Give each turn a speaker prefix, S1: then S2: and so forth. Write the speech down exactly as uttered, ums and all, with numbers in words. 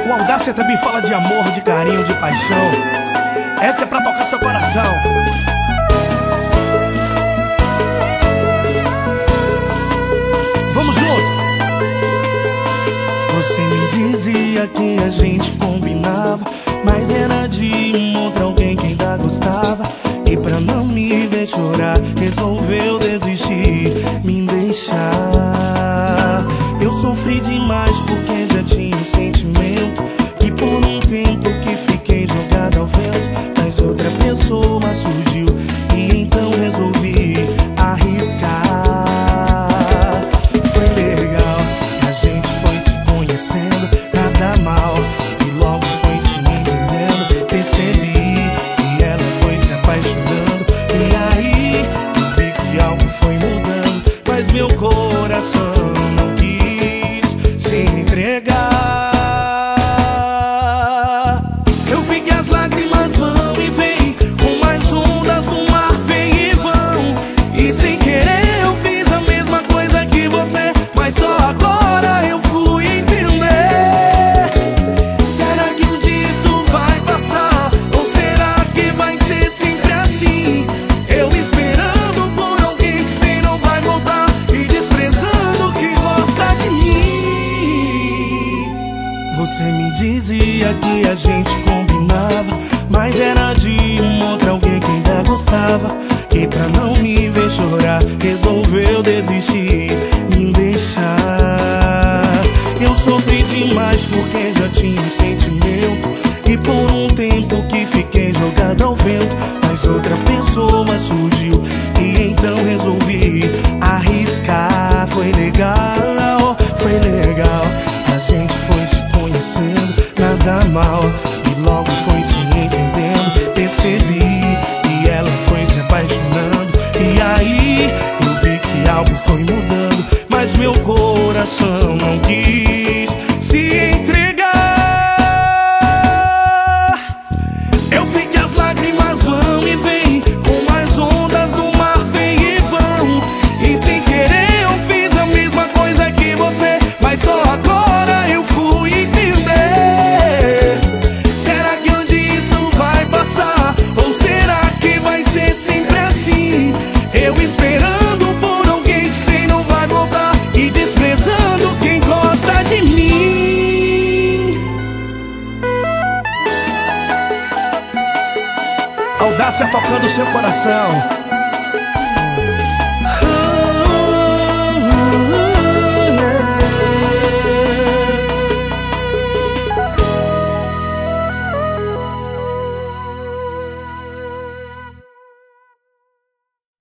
S1: O Audácia também fala de amor, de carinho, de paixão. Essa é pra tocar seu coração. Vamos junto! Você me dizia que a gente combinava, mas era de um outro alguém que ainda gostava. E pra não me ver chorar, resolveu desistir, me deixar. Eu sofri demais porque já tinha um sentimento, e por um tempo que fiquei jogado ao vento. Mas outra pessoa surgiu e então resolvi arriscar. Foi legal, a gente foi se conhecendo, nada mal, e logo foi se entendendo. Percebi que ela foi se apaixonando, e aí eu vi que algo foi mudando. Mas meu coração não quis se entregar. Eu vi que as lágrimas vão e vêm, com mais ondas do mar vem e vão. E sem querer eu fiz a mesma coisa que você, mas só agora eu fui entender. Será que um dia isso vai passar? Ou será que vai ser sempre assim? Eu esperando por alguém que sei não vai voltar, e desprezando quem gosta de mim. Você me dizia que a gente combinava, mas era de um outro alguém que ainda gostava. E pra não me ver chorar, resolveu desistir, me deixar. Eu sofri demais porque já tinha um sentimento, e por um tempo que fiquei jogado ao vento. Mas outra pessoa surgiu e então resolvi arriscar. Foi legal, foi legal, a gente foi se conhecendo, nada mal, e logo foi se entendendo. Percebi que ela foi se apaixonando, e aí eu vi que algo foi mudando. Mas meu coração não quis se entregar. Eu sei que as lágrimas vão e vêm, com mais ondas do mar vem e vão. E sem querer eu fiz a mesma coisa que você, mas só agora eu fui entender. Será que um dia isso vai passar? Ou será que vai ser sempre assim? Eu esperando por alguém que sei não vai voltar, e desprezando quem gosta de mim. Audácia tocando seu coração.